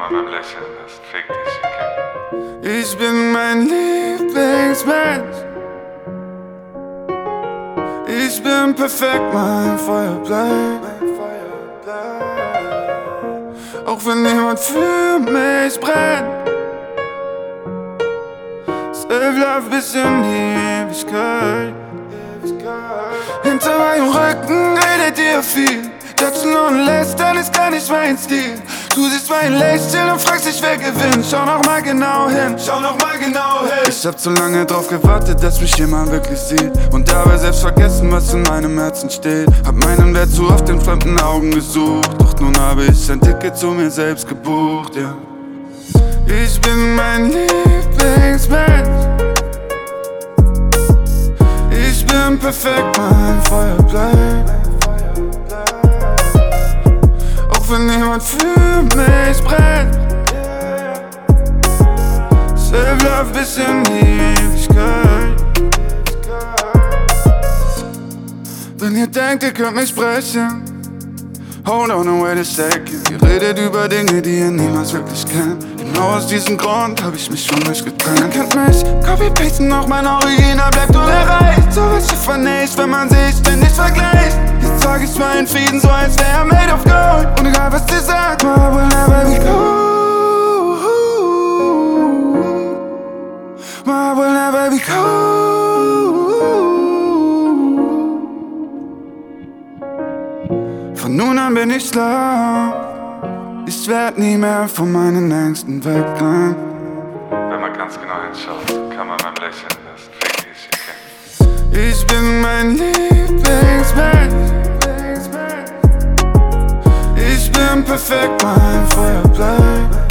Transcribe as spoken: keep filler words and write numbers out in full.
man beim Lächeln lässt. Fick dich, okay? Ich bin mein Lieblingsmensch. Ich bin perfekt, mein Feuer bleibt. Auch wenn niemand für mich brennt. Self-Love bis in die Ewigkeit. Hinter meinem Rücken redet ihr viel. Klatschen und lästern ist gar nicht mein Stil. Du siehst mein Lächeln und fragst dich, wer gewinnt. Schau noch mal genau hin, schau noch mal genau hin. Ich hab zu lange drauf gewartet, dass mich jemand wirklich sieht. Und dabei selbst vergessen, was in meinem Herzen steht. Hab meinen Wert zu oft in fremden Augen gesucht. Doch nun habe ich ein Ticket zu mir selbst gebucht, ja. Ich bin mein Lieblingsmensch. Ich bin perfekt, mein Feuer bleibt. Auch wenn niemand für mich brennt. Self-Love bis in die Ewigkeit. Wenn ihr denkt, ihr könnt mich sprechen, hold on and wait a second. Ihr redet über Dinge, die ihr niemals wirklich kennt. Genau aus diesem Grund hab ich mich von euch getrennt. Ihr könnt mich copy-pasten, auch mein Original bleibt unerreicht. So was schiffer nicht, wenn man sich ständig vergleicht. Jetzt sag ich meinen Frieden so, als wär er made of gold. Und egal was ihr sagt, my will never be cold. My will never be cold. Von nun an bin ich schlau. Ich werd nie mehr von meinen Ängsten wegrennen. Wenn man ganz genau hinschaut, kann man beim Lächeln lässt. Fick dich, okay? Ich bin mein Lieblingsmensch. Ich bin perfekt, mein Feuer bleibt.